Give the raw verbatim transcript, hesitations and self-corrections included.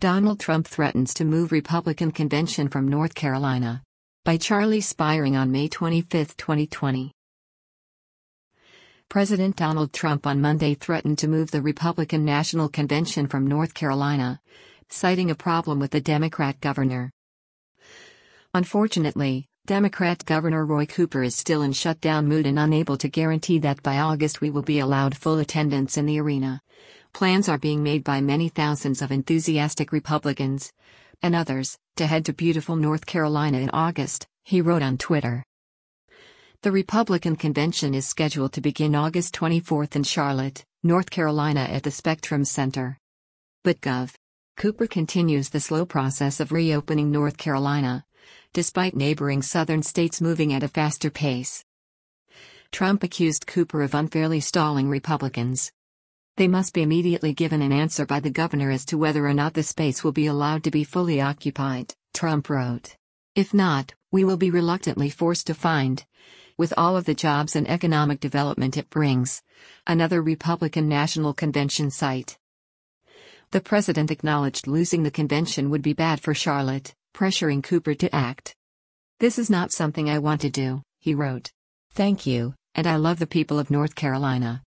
Donald Trump threatens to move Republican convention from North Carolina. By Charlie Spiring on May twenty-fifth, twenty twenty. President Donald Trump on Monday threatened to move the Republican National Convention from North Carolina, citing a problem with the Democrat governor. Unfortunately, Democrat Governor Roy Cooper is still in shutdown mood and unable to guarantee that by August we will be allowed full attendance in the arena. Plans are being made by many thousands of enthusiastic Republicans and others to head to beautiful North Carolina in August, he wrote on Twitter. The Republican convention is scheduled to begin August twenty-fourth in Charlotte, North Carolina at the Spectrum Center. But Gov. Cooper continues the slow process of reopening North Carolina, despite neighboring southern states moving at a faster pace. Trump accused Cooper of unfairly stalling Republicans. They must be immediately given an answer by the governor as to whether or not the space will be allowed to be fully occupied, Trump wrote. If not, we will be reluctantly forced to find, with all of the jobs and economic development it brings, another Republican National Convention site. The president acknowledged losing the convention would be bad for Charlotte, pressuring Cooper to act. This is not something I want to do, he wrote. Thank you, and I love the people of North Carolina.